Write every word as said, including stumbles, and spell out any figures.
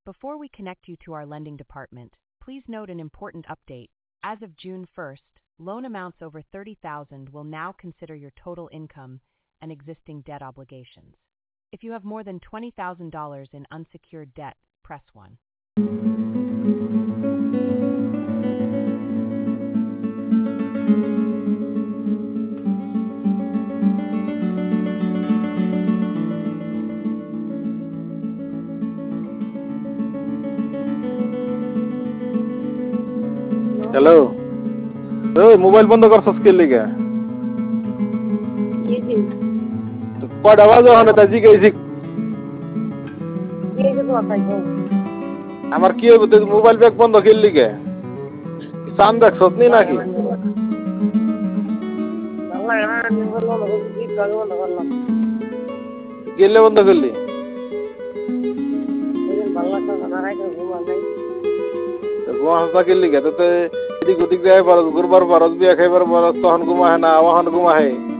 Before we connect you to our lending department, please note an important update. As of June first, loan amounts over thirty thousand dollars will now consider your total income and existing debt obligations. If you have more than twenty thousand dollars in unsecured debt, press one. Hello, ওই mobile বন্ধ করছস কে লিগা? জি জি কয়টা বাজে ওখানে তা জিগাইছি। এই যে কথা কই আমার কি হইব তুই মোবাইল ব্যাগ বন্ধ কে লিগা? চান দেখছস নি নাকি? আল্লাহ এর নিবল লোক কি জায়গা বন্ধ করলাম। গেলে বন্ধ করলি? এই বাংলা কথা না রাখে ঘুমা নাই। তো গোয়া কে লিগা? তো এদিক ওদিক যায় পারস, ঘুরবার পারস, বিয়া খাইবার পারস, তখন ঘুমা হয় না, ওখান ঘুমা হয়।